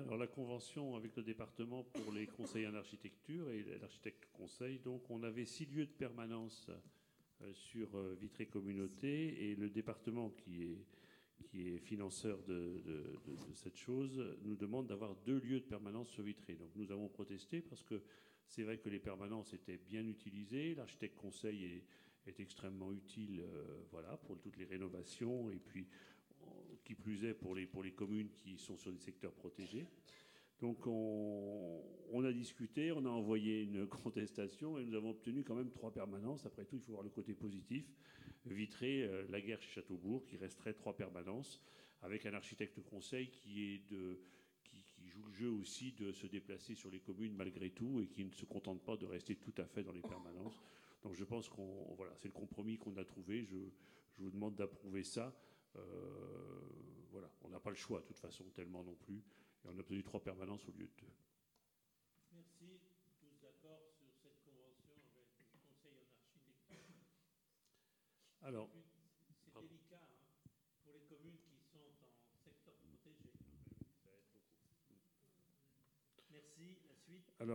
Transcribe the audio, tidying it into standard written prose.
Alors la convention avec le département pour les conseils en architecture et l'architecte conseil, donc on avait 6 lieux de permanence sur Vitré Communauté, et le département qui est financeur de cette chose nous demande d'avoir 2 lieux de permanence sur Vitré. Donc nous avons protesté parce que c'est vrai que les permanences étaient bien utilisées, l'architecte conseil est extrêmement utile voilà, pour toutes les rénovations, et puis qui plus est pour les communes qui sont sur des secteurs protégés. Donc on a discuté, on a envoyé une contestation et nous avons obtenu quand même 3 permanences. Après tout, il faut voir le côté positif. Vitré, Laguerche, Châteaubourg, qui resterait 3 permanences, avec un architecte conseil qui joue le jeu aussi de se déplacer sur les communes malgré tout et qui ne se contente pas de rester tout à fait dans les permanences. Donc je pense voilà, c'est le compromis qu'on a trouvé. Je vous demande d'approuver ça. Voilà, on n'a pas le choix de toute façon tellement non plus. Et on a obtenu 3 permanences au lieu de 2. Merci. Tous d'accord sur cette convention avec le Conseil en architecture? Alors, c'est délicat hein, pour les communes qui sont en secteur protégé. Ça va être beaucoup. Merci. La suite. Alors,